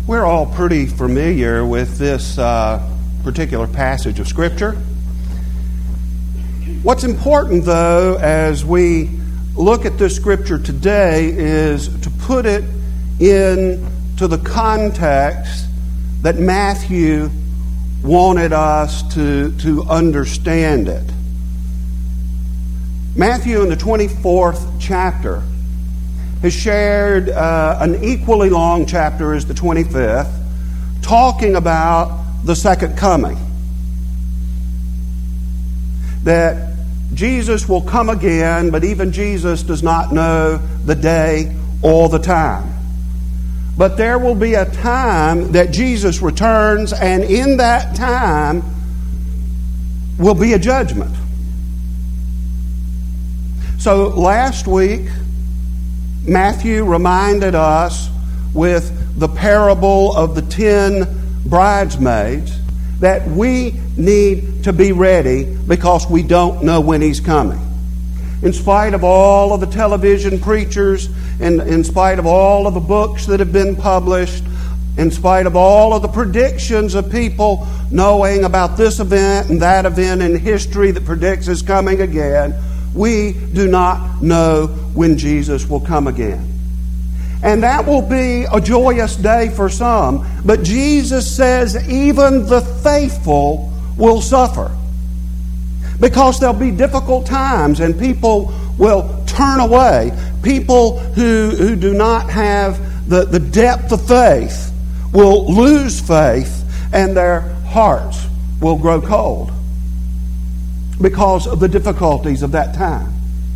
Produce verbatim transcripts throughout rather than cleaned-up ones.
We're all pretty familiar with this uh, particular passage of Scripture. What's important, though, as we look at this Scripture today is to put it into the context that Matthew wanted us to, to understand it. Matthew, in the twenty-fourth chapter, has shared uh, an equally long chapter as the twenty-fifth, talking about the second coming. That Jesus will come again, but even Jesus does not know the day or the time. But there will be a time that Jesus returns, and in that time will be a judgment. So last week, Matthew reminded us with the parable of the ten bridesmaids that we need to be ready because we don't know when He's coming. In spite of all of the television preachers, and in spite of all of the books that have been published, in spite of all of the predictions of people knowing about this event and that event in history that predicts His coming again, we do not know when Jesus will come again. And that will be a joyous day for some. But Jesus says even the faithful will suffer. Because there'll be difficult times and people will turn away. People who, who do not have the, the depth of faith will lose faith and their hearts will grow cold because of the difficulties of that time.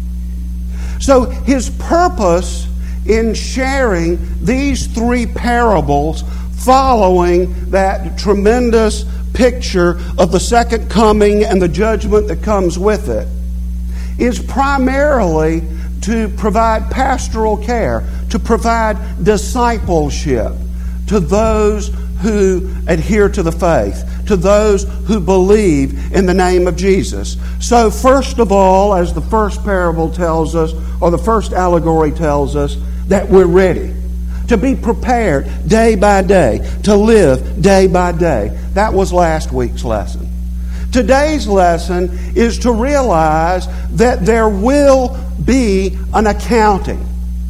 So His purpose in sharing these three parables following that tremendous picture of the second coming and the judgment that comes with it is primarily to provide pastoral care, to provide discipleship to those who adhere to the faith, to those who believe in the name of Jesus. So first of all, as the first parable tells us, or the first allegory tells us, that we're ready to be prepared day by day, to live day by day. That was last week's lesson. Today's lesson is to realize that there will be an accounting.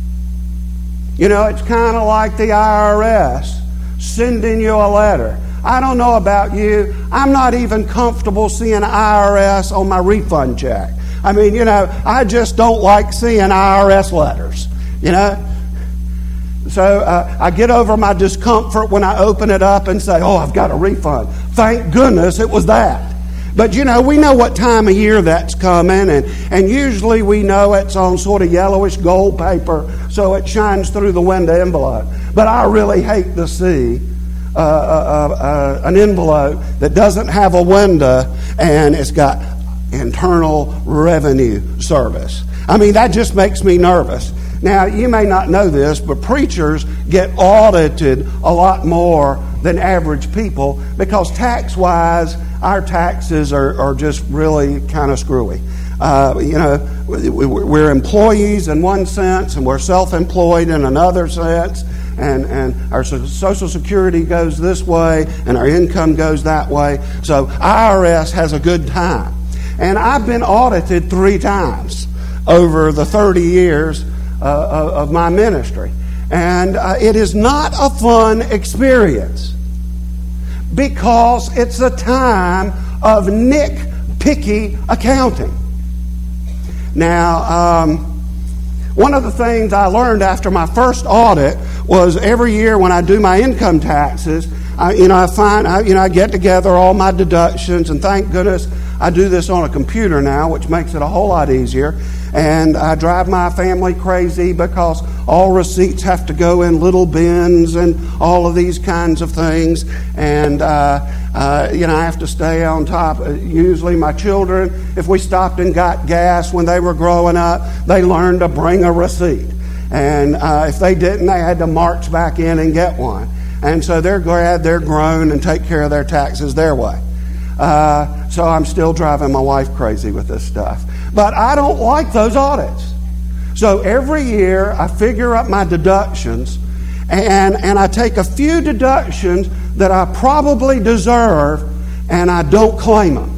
You know, it's kind of like the I R S sending you a letter. I don't know about you. I'm not even comfortable seeing I R S on my refund check. I mean, you know, I just don't like seeing I R S letters, you know. So uh, I get over my discomfort when I open it up and say, oh, I've got a refund. Thank goodness it was that. But, you know, we know what time of year that's coming, and, and usually we know it's on sort of yellowish gold paper, so it shines through the window envelope. But I really hate to see uh, uh, uh, an envelope that doesn't have a window and it's got Internal Revenue Service. I mean, that just makes me nervous. Now, you may not know this, but preachers get audited a lot more than average people because tax-wise, our taxes are, are just really kind of screwy. Uh, you know, we're employees in one sense, and we're self-employed in another sense, and, and our Social Security goes this way, and our income goes that way. So I R S has a good time. And I've been audited three times over the thirty years uh, of my ministry. And uh, it is not a fun experience because it's a time of nitpicky accounting. Now, um, one of the things I learned after my first audit was every year when I do my income taxes, I, you know, I find, I, you know, I get together all my deductions, and thank goodness I do this on a computer now, which makes it a whole lot easier. And I drive my family crazy because all receipts have to go in little bins and all of these kinds of things. And, uh, uh, you know, I have to stay on top. Usually my children, if we stopped and got gas when they were growing up, they learned to bring a receipt. And uh, if they didn't, they had to march back in and get one. And so they're glad they're grown and take care of their taxes their way. Uh, so I'm still driving my wife crazy with this stuff. But I don't like those audits. So every year I figure up my deductions and, and I take a few deductions that I probably deserve, and I don't claim them.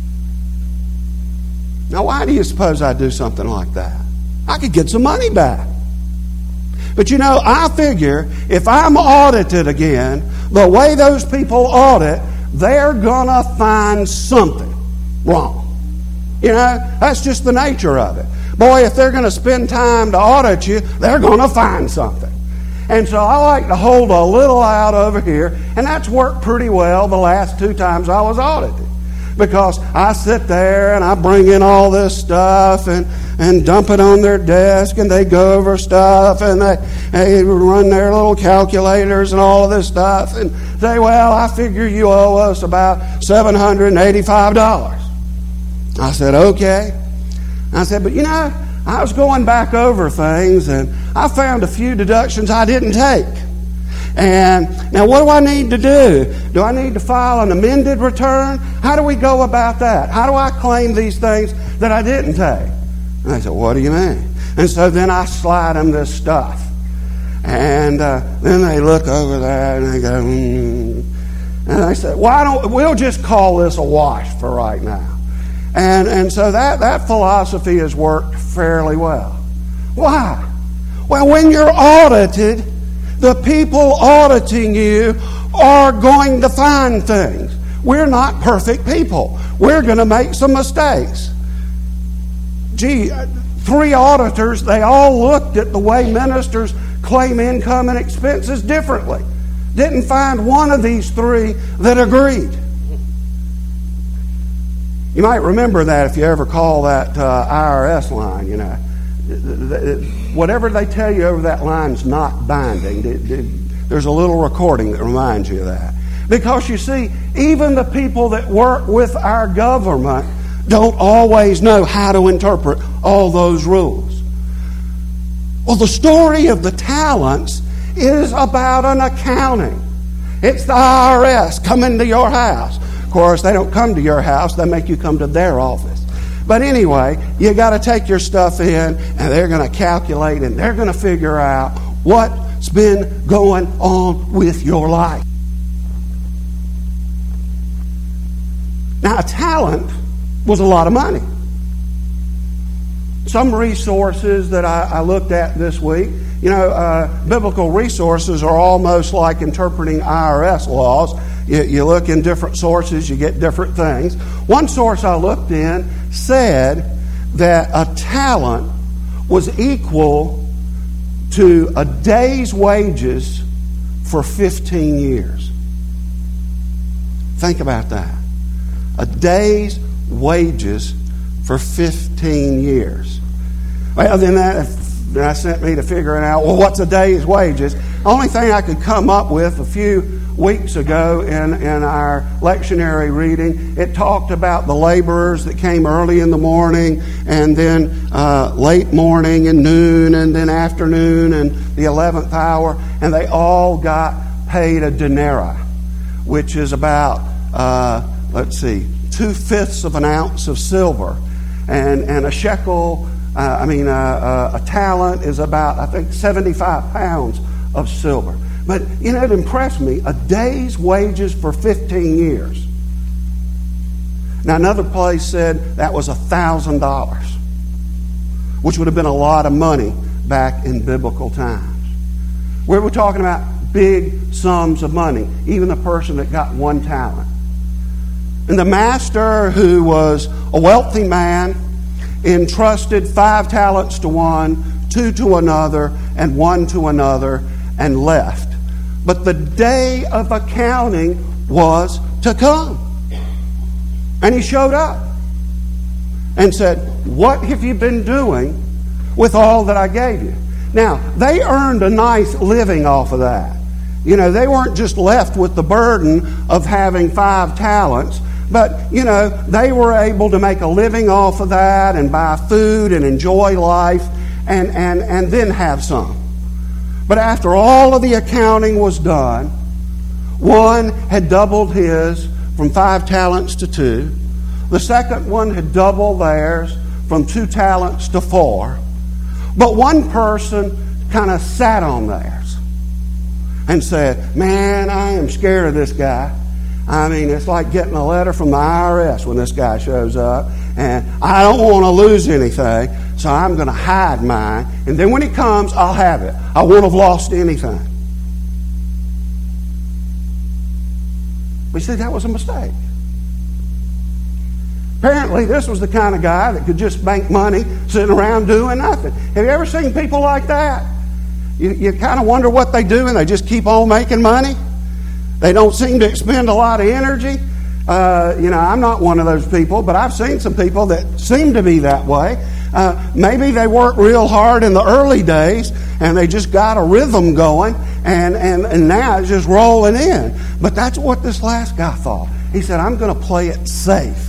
Now, why do you suppose I do something like that? I could get some money back. But you know, I figure if I'm audited again, the way those people audit, they're going to find something wrong. You know, that's just the nature of it. Boy, if they're going to spend time to audit you, they're going to find something. And so I like to hold a little out over here, and that's worked pretty well the last two times I was audited. Because I sit there and I bring in all this stuff and, and dump it on their desk, and they go over stuff, and they, they run their little calculators and all of this stuff and say, well, I figure you owe us about seven hundred eighty-five dollars. I said, okay. I said, but you know, I was going back over things and I found a few deductions I didn't take. And now what do I need to do? Do I need to file an amended return? How do we go about that? How do I claim these things that I didn't take? And they said, what do you mean? And so then I slide them this stuff. And uh, then they look over there and they go, mm. And they say, why don't, we'll just call this a wash for right now. And and so that, that philosophy has worked fairly well. Why? Well, when you're audited, the people auditing you are going to find things. We're not perfect people. We're going to make some mistakes. Gee, three auditors, they all looked at the way ministers claim income and expenses differently. Didn't find one of these three that agreed. You might remember that if you ever call that uh, I R S line, you know. Whatever they tell you over that line is not binding. There's a little recording that reminds you of that. Because you see, even the people that work with our government don't always know how to interpret all those rules. Well, the story of the talents is about an accounting. It's the I R S coming to your house. Of course, they don't come to your house. They make you come to their office. But anyway, you got to take your stuff in, and they're going to calculate, and they're going to figure out what's been going on with your life. Now, a talent was a lot of money. Some resources that I, I looked at this week, you know, uh, biblical resources are almost like interpreting I R S laws. You, you look in different sources, you get different things. One source I looked in said that a talent was equal to a day's wages for fifteen years. Think about that. A day's wages for fifteen years. Well, then that, that sent me to figuring out, well, what's a day's wages? The only thing I could come up with a few weeks ago in, in our lectionary reading, it talked about the laborers that came early in the morning and then uh, late morning and noon and then afternoon and the eleventh hour, and they all got paid a denarii, which is about, uh, let's see, two-fifths of an ounce of silver. And, and a shekel, uh, I mean, uh, uh, a talent is about, I think, seventy-five pounds of silver. But, you know, it impressed me. A day's wages for fifteen years. Now, another place said that was one thousand dollars, which would have been a lot of money back in biblical times. We were talking about big sums of money, even the person that got one talent. And the master, who was a wealthy man, entrusted five talents to one, two to another, and one to another, and left. But the day of accounting was to come. And he showed up and said, what have you been doing with all that I gave you? Now, they earned a nice living off of that. You know, they weren't just left with the burden of having five talents, but, you know, they were able to make a living off of that and buy food and enjoy life and, and, and then have some. But after all of the accounting was done, one had doubled his from five talents to two. The second one had doubled theirs from two talents to four. But one person kind of sat on theirs. and said, man, I am scared of this guy. I mean, it's like getting a letter from the I R S when this guy shows up, and I don't want to lose anything, so I'm going to hide mine, and then when he comes, I'll have it. I won't have lost anything. We said that was a mistake. Apparently, this was the kind of guy that could just bank money sitting around doing nothing. Have you ever seen people like that? You, you kind of wonder what they do, and they just keep on making money. They don't seem to expend a lot of energy. Uh, you know, I'm not one of those people, but I've seen some people that seem to be that way. Uh, maybe they worked real hard in the early days, and they just got a rhythm going, and, and, and now it's just rolling in. But that's what this last guy thought. He said, I'm going to play it safe.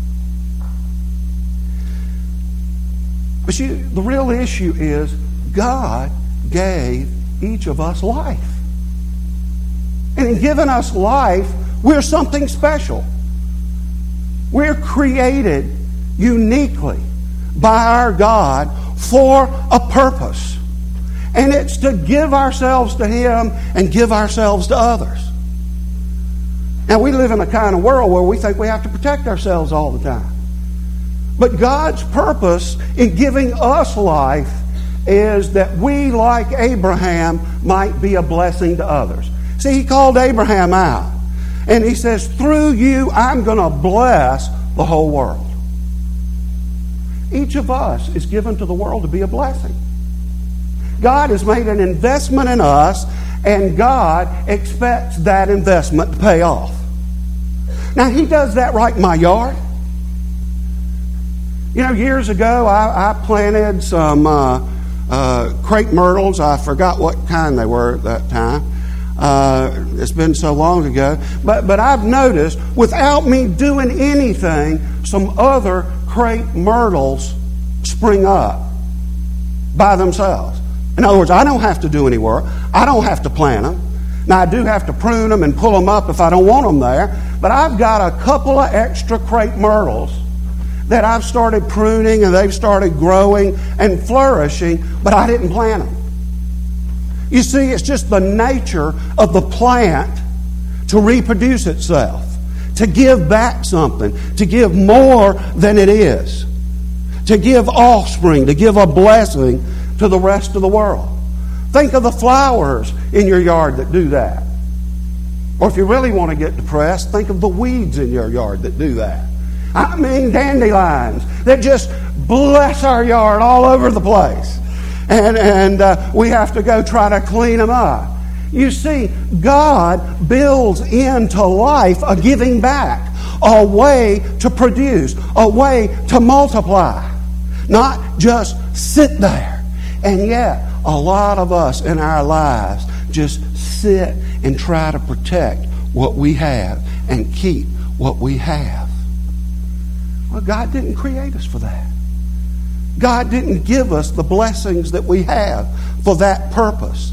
But see, the real issue is God gave each of us life. And in giving us life, we're something special. We're created uniquely by our God for a purpose. And it's to give ourselves to Him and give ourselves to others. Now, we live in a kind of world where we think we have to protect ourselves all the time. But God's purpose in giving us life is that we, like Abraham, might be a blessing to others. See, He called Abraham out. And He says, through you, I'm going to bless the whole world. Each of us is given to the world to be a blessing. God has made an investment in us, and God expects that investment to pay off. Now, He does that right in my yard. You know, years ago, I, I planted some uh, uh, crepe myrtles. I forgot what kind they were at that time. Uh, it's been so long ago. But, but I've noticed, without me doing anything, some other crepe myrtles spring up by themselves. In other words, I don't have to do any work. I don't have to plant them. Now, I do have to prune them and pull them up if I don't want them there. But I've got a couple of extra crepe myrtles that I've started pruning, and they've started growing and flourishing, but I didn't plant them. You see, it's just the nature of the plant to reproduce itself, to give back something, to give more than it is, to give offspring, to give a blessing to the rest of the world. Think of the flowers in your yard that do that. Or if you really want to get depressed, think of the weeds in your yard that do that. I mean dandelions that just bless our yard all over the place. And, and uh, we have to go try to clean them up. You see, God builds into life a giving back, a way to produce, a way to multiply. Not just sit there. And yet, a lot of us in our lives just sit and try to protect what we have and keep what we have. Well, God didn't create us for that. God didn't give us the blessings that we have for that purpose.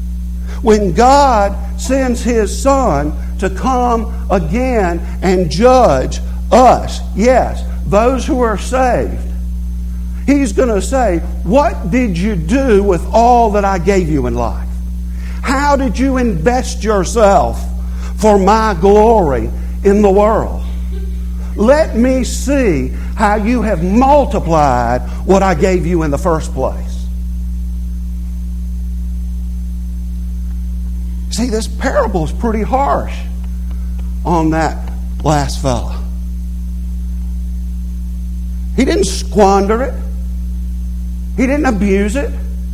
When God sends His Son to come again and judge us, yes, those who are saved, He's going to say, what did you do with all that I gave you in life? How did you invest yourself for my glory in the world? Let me see how you have multiplied what I gave you in the first place. See, this parable is pretty harsh on that last fella. He didn't squander it. He didn't abuse it.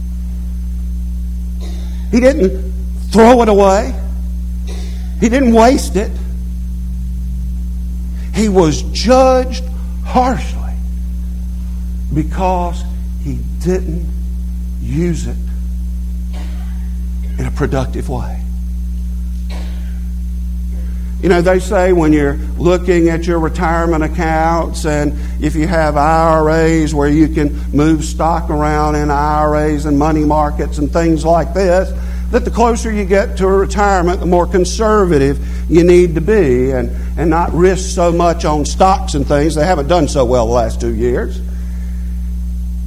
He didn't throw it away. He didn't waste it. He was judged harshly because he didn't use it in a productive way. You know, they say when you're looking at your retirement accounts, and if you have I R As where you can move stock around in I R As and money markets and things like this, that the closer you get to a retirement, the more conservative you need to be and, and not risk so much on stocks and things. They haven't done so well the last two years.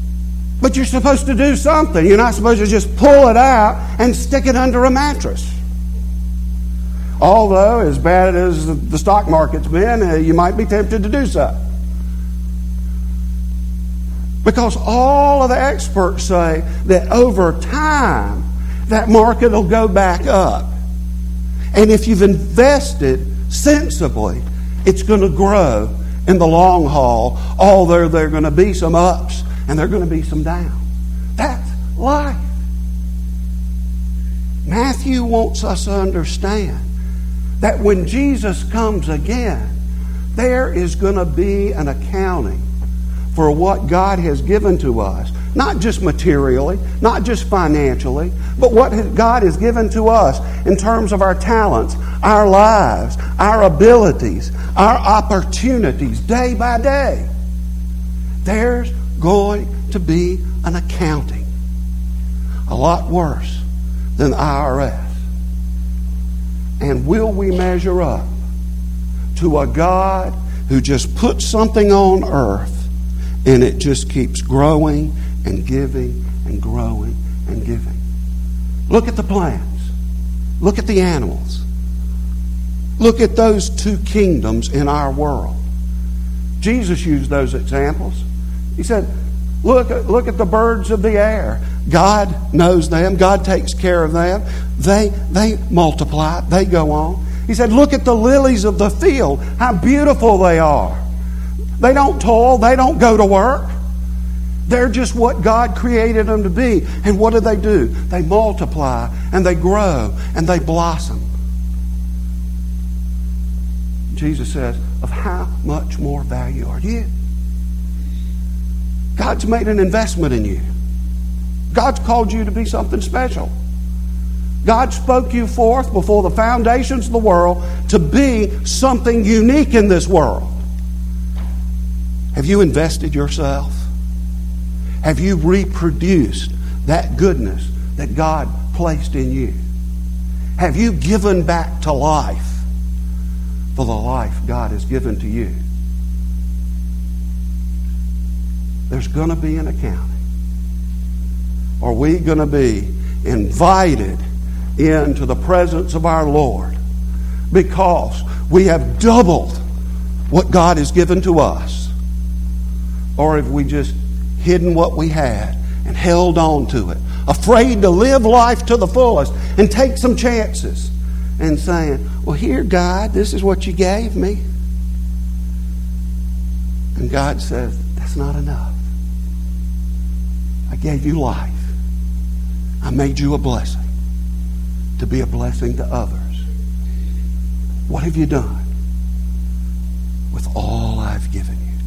But you're supposed to do something. You're not supposed to just pull it out and stick it under a mattress. Although, as bad as the stock market's been, uh, you might be tempted to do so. Because all of the experts say that over time, that market will go back up. And if you've invested sensibly, it's going to grow in the long haul, although there are going to be some ups and there are going to be some downs. That's life. Matthew wants us to understand that when Jesus comes again, there is going to be an accounting for what God has given to us. Not just materially, not just financially, but what God has given to us in terms of our talents, our lives, our abilities, our opportunities day by day. There's going to be an accounting. A lot worse than the I R S. And will we measure up to a God who just puts something on earth and it just keeps growing and giving and growing and giving? Look at the plants. Look at the animals. Look at those two kingdoms in our world. Jesus used those examples. He said, look at, look at the birds of the air. God knows them. God takes care of them. They, they multiply. They go on. He said, look at the lilies of the field. How beautiful they are. They don't toil. They don't go to work. They're just what God created them to be. And what do they do? They multiply and they grow and they blossom. Jesus says, of how much more value are you? God's made an investment in you. God's called you to be something special. God spoke you forth before the foundations of the world to be something unique in this world. Have you invested yourself? Have you reproduced that goodness that God placed in you? Have you given back to life for the life God has given to you? There's going to be an accounting. Are we going to be invited into the presence of our Lord because we have doubled what God has given to us? Or have we just hidden what we had and held on to it, afraid to live life to the fullest and take some chances and saying, well, here, God, this is what you gave me. And God says, that's not enough. I gave you life. I made you a blessing to be a blessing to others. What have you done with all I've given you?